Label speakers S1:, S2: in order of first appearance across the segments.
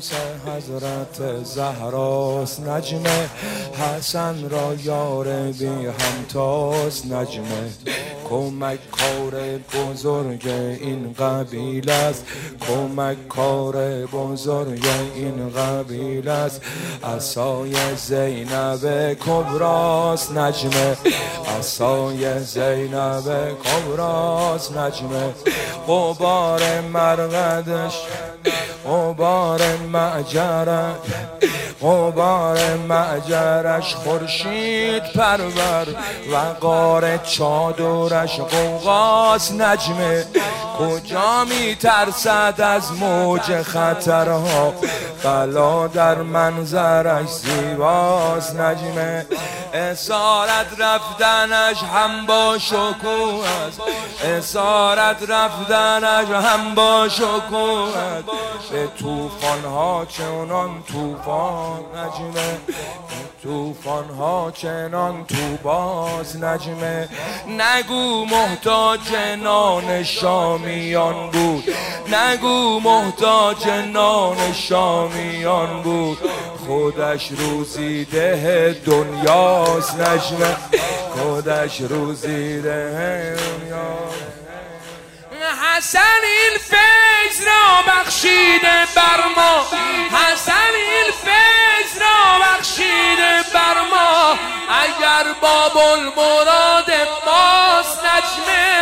S1: عروس حضرت زهراست، نجم حسن را یار بی همتاست. نجم کمک کار بزرگ این قبیل است، کمک کار بزرگ این قبیل است. عصای زینب کبراست نجم، عصای زینب کبراست. نجم غبار مرقدش، غبار معجرش، غبار معجرش خورشید پرور، وقار چادرش غوغاست. نجم کجا می ترسد از موج خطرها، بلا در منظرش زیباست. نجم اسارت رفتنش هم با شکوه است، اسارت رفتنش هم با شکوه است. به طوفان‌ها چنان طوفان نجمه، طوفان‌ها چنان طوباست. نجمه نگو محتاج نان شامیان بود، نگو محتاج نان شامیان بود، خودش روزی ده دنیاست. نجمه خودش روزی ده دنیاست. حسن این فیض را بخشیده بر ما، حسن این فیض را بخشیده بر ما، اگر باب المراد ماست. نجمه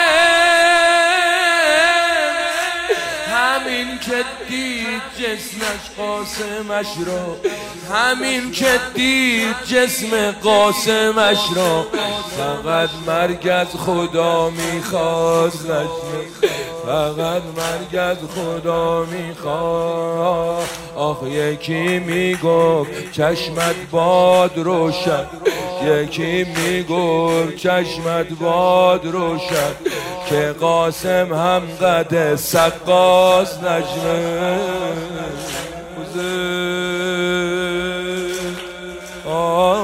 S1: همین که دید جسمش قاسمش را، همین که دید جسم قاسمش را، فقط مرگ از خدا میخواست. نجمه فقط مرگ از خدا میخواد. آخ یکی میگفت چشمت باد روشن، یکی میگفت چشمت باد روشن، که قاسم هم قد سقاست. نجمه